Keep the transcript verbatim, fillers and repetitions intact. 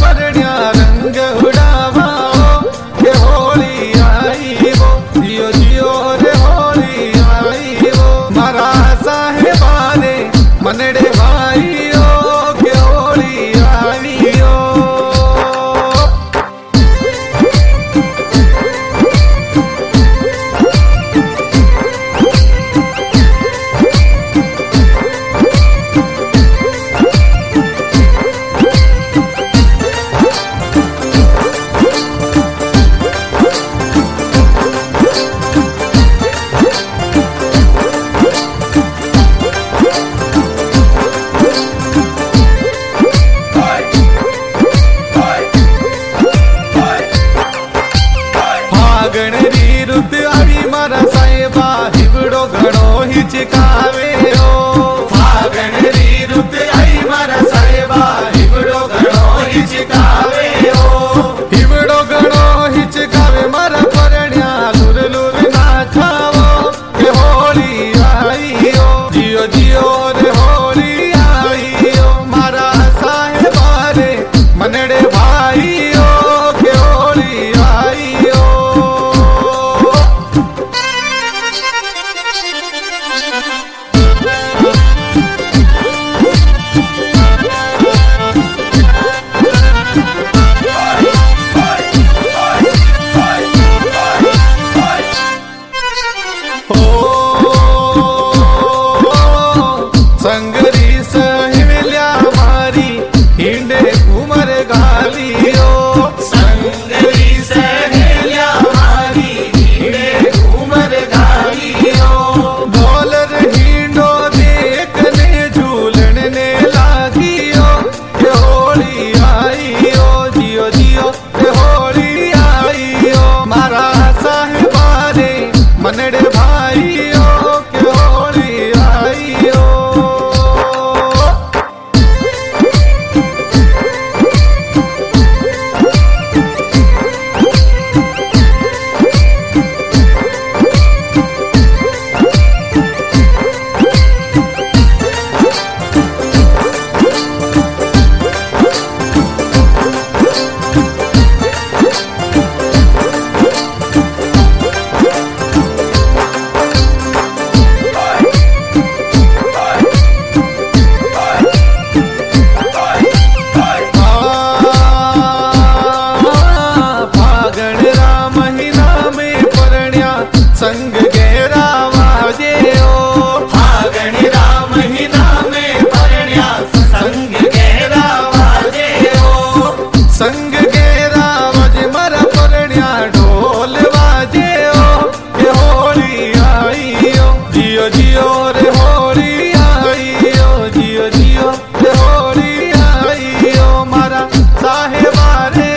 परण्या रंग उड़ावा के होली आई वो, जियो जियो रे होली आई वो। मारा साहेबा रे मनड़े भाई ओ के होली आई ओ। फागण री रुत आई मारा साहेबा हिवड़ो घणो हिचकावे ओ। फागण री रुत आई मारा साहेबा हिवड़ो घणो हिचकावे ओ। हिवड़ो घणो हिचकावे मारा परण्या लुर लुर नाचावो के होली आई ओ। जियो जियो रे होली आई ओ। मारा साहेबा रे मनड़े भाई ओ के होली आई ओ। संगरी सहेल्या मारी हिंडे उमर गालियो। संगरी सहेल्या मारी हिंडे उमर गालियो। डॉलर हिंडो देखने झूलन ने लागियो के होली आईयो। जियो जियो के होली आईयो। मारा साहेबा रे मनड़े भाईयो के होली आईयो। संग गेरा वाजे ओ। फागण रा महीना में परण्या संग गेरा वाजे ओ। संग गेरा वाजे मारा परण्या ढोल वाजे ओ के होली आई ओ। जियो जियो रे होली आई ओ। जियो जियो रे होली आई ओ। मारा साहेबा रे